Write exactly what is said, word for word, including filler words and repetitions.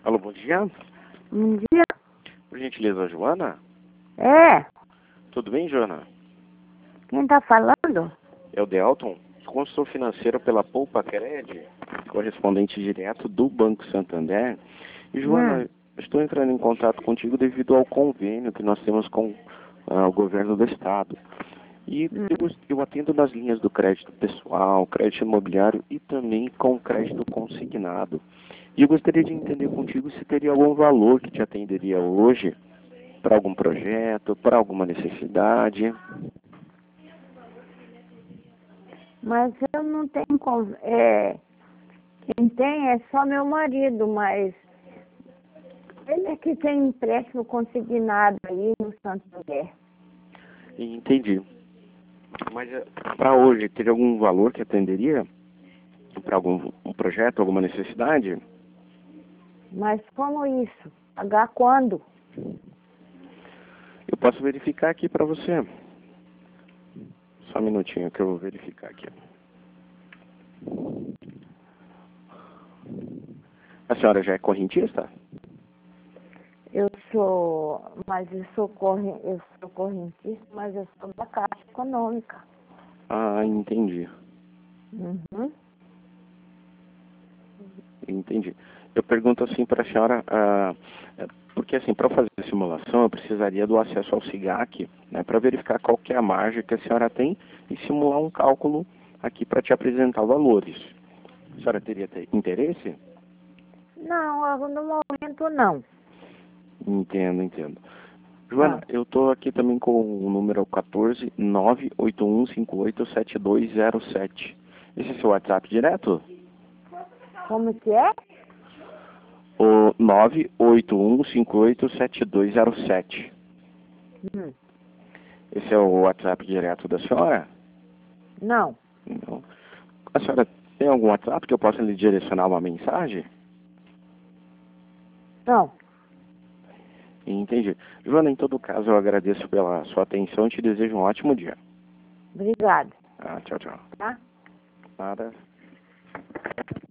Alô, bom dia. Bom dia. Por gentileza, Joana? É, Tudo bem, Joana? quem tá falando? É o Delton, consultor financeiro pela Poupa Cred, correspondente direto do Banco Santander. E, Joana, Hum. estou entrando em contato contigo devido ao convênio que nós temos com ah, o governo do Estado. E Hum. eu, eu atendo nas linhas do crédito pessoal, crédito imobiliário e também com crédito consignado. E eu gostaria de entender contigo se teria algum valor que te atenderia hoje para algum projeto, para alguma necessidade. Mas eu não tenho... con- É, quem tem é só meu marido, mas ele é que tem empréstimo consignado aí no Santander. Entendi. Mas para hoje, teria algum valor que atenderia para algum um projeto, alguma necessidade? Mas como isso? Pagar quando? Eu posso verificar aqui para você. Só um minutinho que eu vou verificar aqui. A senhora já é correntista? Eu sou... Mas eu sou, corren, eu sou correntista, mas eu sou da Caixa Econômica. Ah, entendi. Uhum. Entendi. Eu pergunto assim para a senhora, ah, porque assim, para fazer a simulação eu precisaria do acesso ao SIGAC, né, para verificar qual que é a margem que a senhora tem e simular um cálculo aqui para te apresentar valores. A senhora teria ter interesse? Não, eu- no momento não. Entendo, entendo. Joana, Ah, eu estou aqui também com o número quatorze nove oito um cinco oito sete dois zero sete. Esse é seu WhatsApp direto? como que é? O nove oito um cinco oito sete dois zero sete. Hum. Esse é o WhatsApp direto da senhora? Não. Não. A senhora tem algum WhatsApp que eu possa lhe direcionar uma mensagem? Não. Entendi. Joana, em todo caso, eu agradeço pela sua atenção e te desejo um ótimo dia. Obrigada. Ah, tchau, tchau. Tá? Nada.